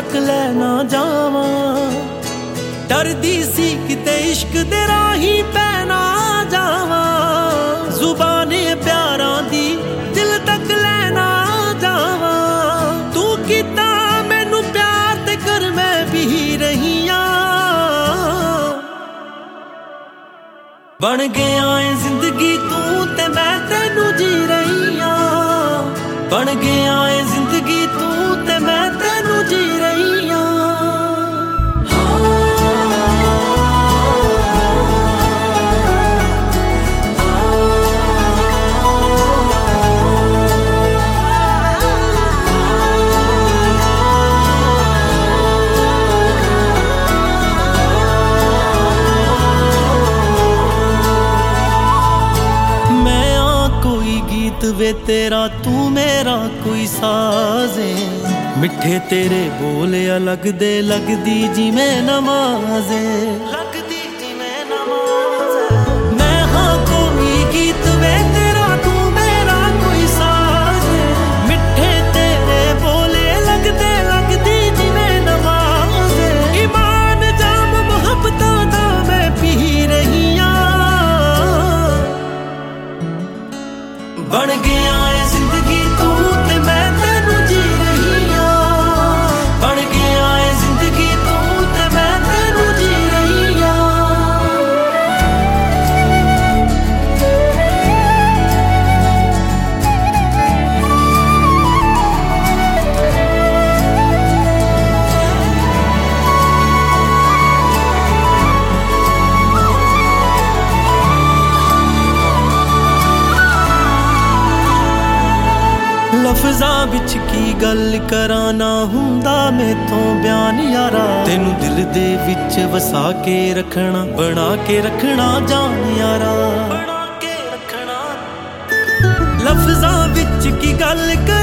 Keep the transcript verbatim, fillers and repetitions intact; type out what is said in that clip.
तक लै ना जावां। डरदी सी किते इश्क दे राही पै ना जावां। जुबाने प्यारां दी दिल तक लै ना जावां। तू कीता मैनू प्यार ते कर मैं भी रही आं। बन गया है जिंदगी तू ते मैं तेनू जी रही आं। बन गया है जिंदगी तू ते मैं तेनू जी रही आं। वे तेरा तू मेरा कोई साज़े। मिठे तेरे बोल अलग दे लगदी जिवें नमाज़े। लगदी जिवें नमाज़े। मैं हाँ कोई गीत वे तेरा तू मेरा कोई साज़े। मिठे तेरे बोले लगदे लगदी जिवें नमाज़े। ईमान जाम मुहब्बतां दा मैं पी रही आं। बन गया है जिंदगी तू ते मैं तेनू जी रही आं। बन गया है जिंदगी तू ते मैं तेनू जी रही आं। लफ्ज़ां विच की गल करां ना हुंदा मैथों बयान यारा। तेनू दिल दे विच वसा के रखना बना के रखना जान यारा। बना के रखना लफ्ज़ां विच की गल